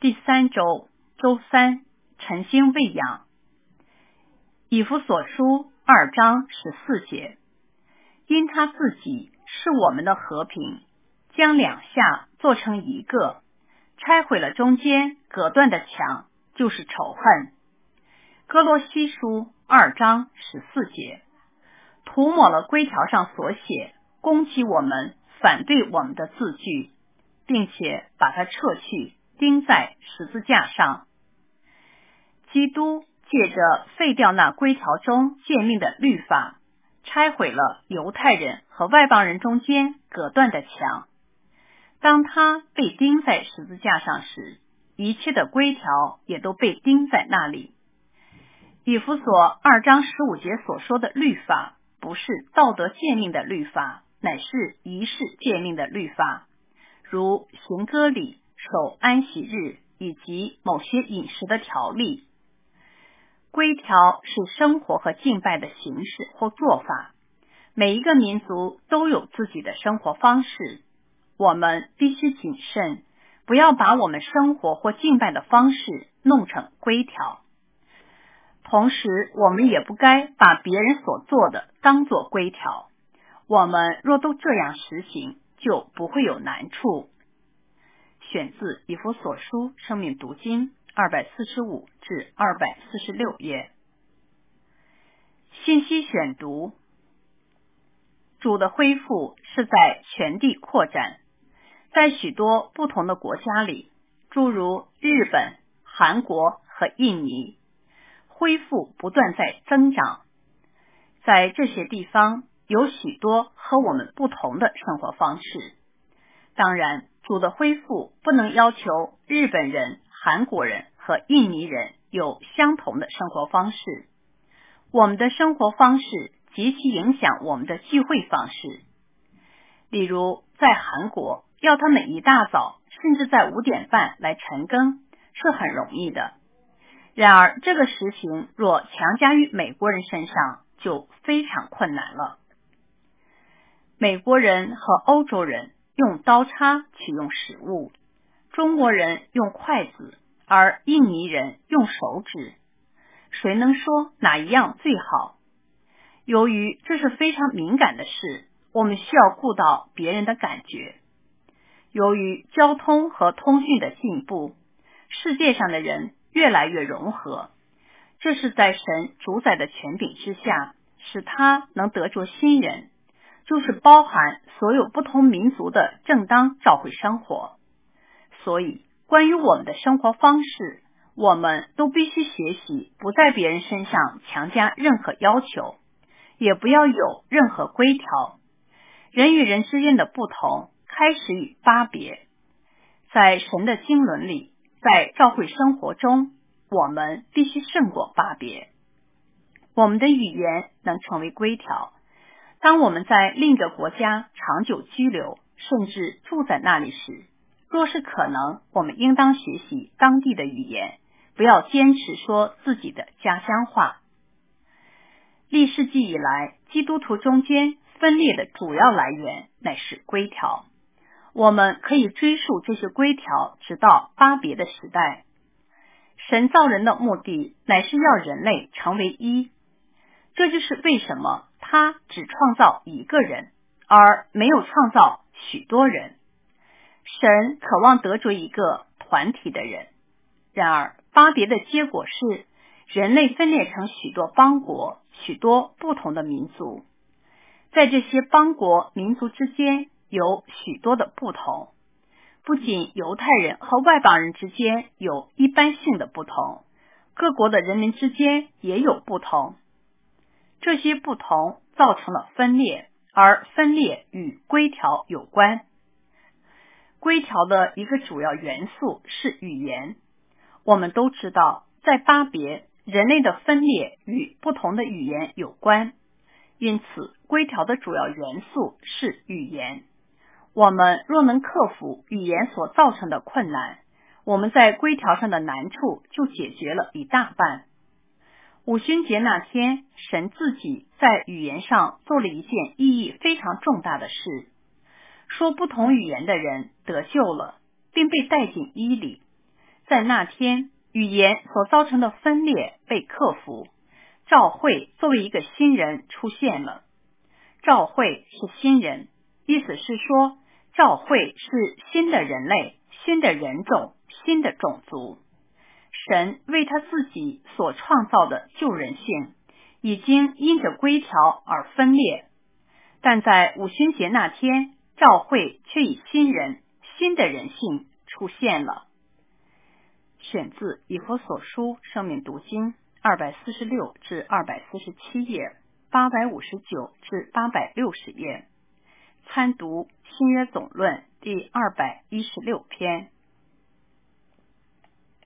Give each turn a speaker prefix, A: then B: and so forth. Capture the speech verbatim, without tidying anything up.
A: 第三周周三，晨星喂养。以弗所书二章十四节，因他自己是我们的和平，将两下做成一个，拆毁了中间隔断的墙，就是仇恨。哥罗西书二章十四节，涂抹了规条上所写攻击我们、反对我们的字句，并且把它撤去，钉在十字架上。基督借着废掉那规条中诫命的律法，拆毁了犹太人和外邦人中间隔断的墙。当他被钉在十字架上时，一切的规条也都被钉在那里。以弗所二章十五节所说的律法，不是道德诫命的律法，乃是仪式诫命的律法，如行割礼、守安息日以及某些饮食的条例。规条是生活和敬拜的形式或做法，每一个民族都有自己的生活方式，我们必须谨慎，不要把我们生活或敬拜的方式弄成规条。同时，我们也不该把别人所做的当作规条。我们若都这样实行，就不会有难处。选自以弗所书生命读经二百四十五至二百四十六页。信息选读：主的恢复是在全地扩展，在许多不同的国家里，诸如日本、韩国和印尼，恢复不断在增长。在这些地方有许多和我们不同的生活方式。当然，主的恢复不能要求日本人、韩国人和印尼人有相同的生活方式。我们的生活方式极其影响我们的聚会方式。例如，在韩国，要他们一大早甚至在五点半来晨更是很容易的。然而，这个实行若强加于美国人身上，就非常困难了。美国人和欧洲人用刀叉取用食物，中国人用筷子，而印尼人用手指。谁能说哪一样最好？由于这是非常敏感的事，我们需要顾到别人的感觉。由于交通和通讯的进步，世界上的人越来越融合，这是在神主宰的权柄之下，使他能得着新人，就是包含所有不同民族的正当教会生活。所以，关于我们的生活方式，我们都必须学习不在别人身上强加任何要求，也不要有任何规条。人与人之间的不同开始于巴别。在神的经纶里，在教会生活中，我们必须胜过巴别。我们的语言能成为规条。当我们在另一个国家长久居留，甚至住在那里时，若是可能，我们应当学习当地的语言，不要坚持说自己的家乡话。历世纪以来，基督徒中间分裂的主要来源乃是规条。我们可以追溯这些规条直到巴别的时代。神造人的目的乃是要人类成为一，这就是为什么他只创造一个人，而没有创造许多人。神渴望得着一个团体的人。然而，巴别的结果是人类分裂成许多邦国，许多不同的民族。在这些邦国民族之间有许多的不同，不仅犹太人和外邦人之间有一般性的不同，各国的人民之间也有不同。这些不同造成了分裂，而分裂与规条有关。规条的一个主要元素是语言。我们都知道，在巴别，人类的分裂与不同的语言有关，因此规条的主要元素是语言。我们若能克服语言所造成的困难，我们在规条上的难处就解决了一大半。五旬节那天，神自己在语言上做了一件意义非常重大的事，说不同语言的人得救了，并被带进伊里。 在那天，语言所造成的分裂被克服，教会作为一个新人出现了。教会是新人，意思是说，教会是新的人类、新的人种、新的种族。神为他自己所创造的旧人性，已经因着规条而分裂，但在五旬节那天，教会却以新人、新的人性出现了。选自以弗所书生命读经二百四十六至二百四十七页，八百五十九至八百六十页，参读新约总论第二百一十六篇。